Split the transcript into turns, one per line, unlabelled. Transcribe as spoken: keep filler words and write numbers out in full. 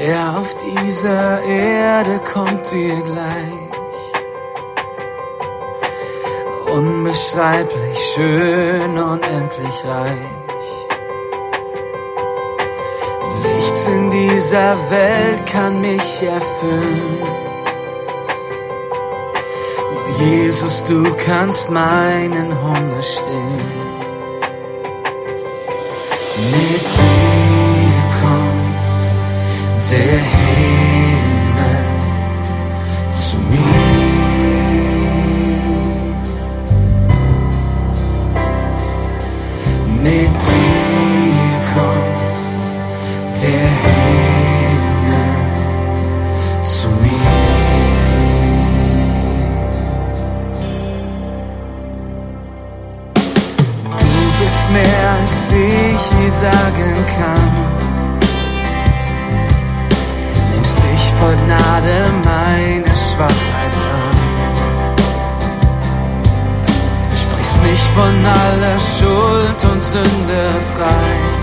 Wer auf dieser Erde kommt dir gleich? Unbeschreiblich schön, unendlich reich. Nichts in dieser Welt kann mich erfüllen. Nur Jesus, du kannst meinen Hunger stillen. Mit dir kommt der Himmel zu mir. Mit dir kommt der Himmel zu mir. Du bist mehr als ich je sagen kann. Nimmst dich voll Gnade meine Schwachheit an. Sprichst mich von aller Schuld und Sünde frei.